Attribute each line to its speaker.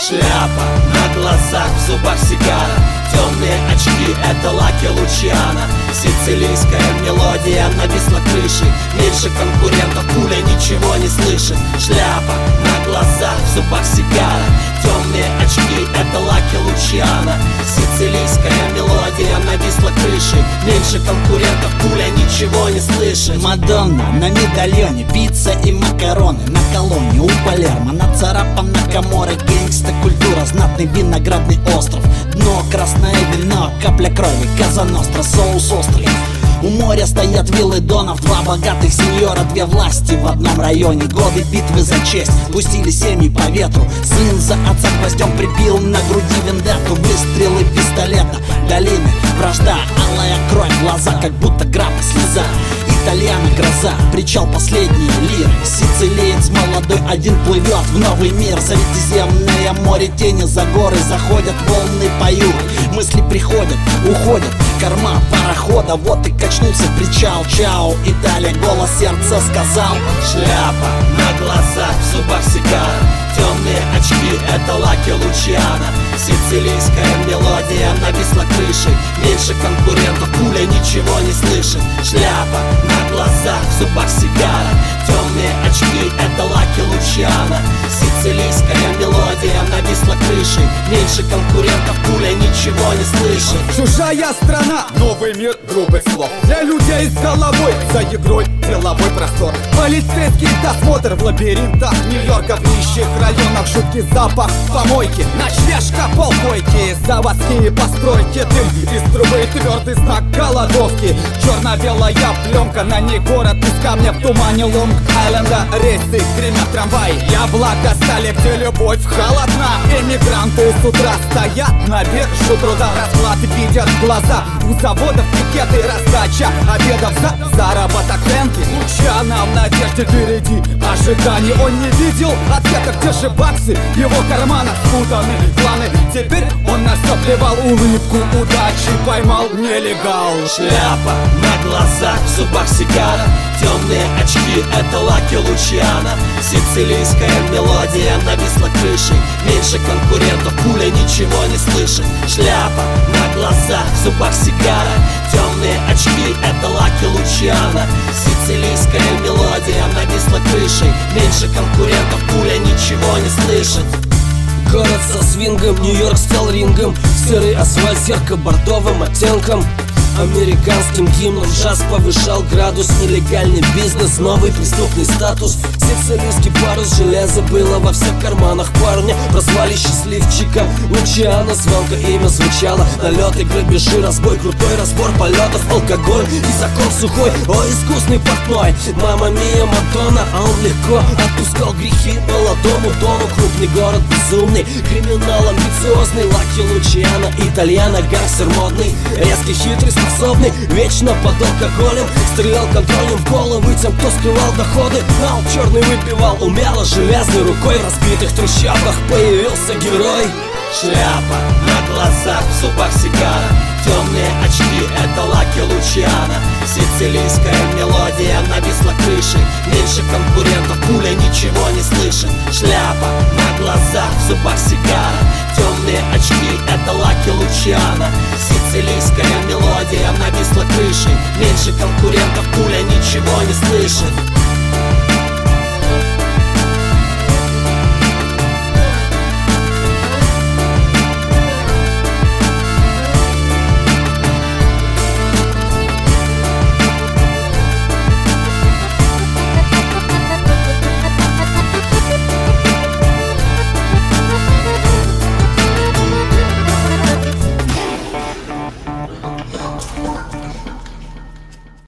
Speaker 1: Шляпа на глазах, в зубах сигара, темные очки — это Лаки Лучиано. Сицилийская мелодия нависла крышей, меньше конкурентов, пуля ничего не слышит. Шляпа на глазах, в зубах сигара, темные очки — это Лаки Лучиано. Сицилийская мелодия нависла крышей, меньше конкурентов, пуля ничего не слышит.
Speaker 2: Мадонна на медальоне, пицца и макароны на колонне у Палермо, нацарапана Каморра, гангста культура, знатный виноградный остров, дно красное вино, капля крови, Казаностра, соус острый. У моря стоят виллы донов, два богатых сеньора, две власти в одном районе. Годы битвы за честь пустили семьи по ветру. Сын за отца гвоздем прибил, на груди вендетту, выстрелы пистолета, долины, вражда, алая кровь, глаза, как будто граб слеза. Итальяна гроза, причал последние лиры. Сицилиец молодой один плывет в новый мир. Средиземное море, тени за горы, заходят волны, поют. Мысли приходят, уходят, корма парохода. Вот и качнулся причал, чао, Италия, голос сердца сказал.
Speaker 1: Шляпа на глазах, в зубах сигара, темные очки — это Лаки Лучиано. Сицилийская мелодия нависла крышей, меньше конкурентов, пуля ничего не слышит. Шляпа на глазах, в зубах сигара, темные очки — это Лаки Лучиано. Сицилийская мелодия нависла крышей, меньше конкурентов, пуля ничего не слышит.
Speaker 3: Чужая страна, новый мир грубых слов, для людей с головой, за игрой деловой простор. Полицейский досмотр в лабиринтах Нью-Йорка, в нищих районах, жуткий запах помойки, ночлежка, полкойки, заводские постройки, дым из трубы, твердый знак голодовки. Черно-белая пленка, на ней город из камня в тумане Лонг-Айленда. Рейсы, гремят трамваи, яблоко стали, где любовь холодна. Эмигранты с утра стоят на бирже труда, расклад видят глаза, у заводов пикеты, раздача обедов за заработок ценки. Лучиано в надежде впереди ожиданий, он не видел ответа, где же баксы, его карманы спутаны планы. Теперь он на все плевал, улыбку удачи поймал нелегал.
Speaker 1: Шляпа на глазах, в зубах сигара, темные очки — это Лаки Лучиано. Сицилийская мелодия нависла крышей, меньше конкурентов, пуля ничего не слышит. Шляпа на глазах, в зубах сигара, темные очки — это Лаки Лучиано. Сицилийская мелодия нависла крышей, меньше конкурентов, пуля ничего не слышит.
Speaker 4: Город со свингом, Нью-Йорк стал рингом, серый асфальт с ярко-бордовым оттенком. Американским гимном джаз повышал градус, нелегальный бизнес, новый преступный статус. Сицилийский парус, железо было во всех карманах парня. Прозвали счастливчиком Лучиано, звонко имя звучало. Налеты, грабежи, разбой, крутой разбор полетов, алкоголь и закон сухой. О, искусный портной, мама мия, Мадонна. А он легко отпускал грехи молодому дону. Крупный город безумный, криминал амбициозный. Лаки Лучиано, итальяно, гангстер модный, резкий, хитрый, способный, вечно под алкоголем. Стрелял контролем в головы тем, кто скрывал доходы. Ал черный выпивал умело, железной рукой. В разбитых трущобах появился герой.
Speaker 1: Шляпа на глазах, в зубах сигара, темные очки — это Лаки Лучиано. Сицилийская мелодия нависла крышей, меньше конкурентов, пуля ничего не слышит. Шляпа на глазах, в зубах сигара, темные очки — это Лаки Лучиано. Сицилийская мелодия нависла крышей, меньше конкурентов, пуля ничего не слышит.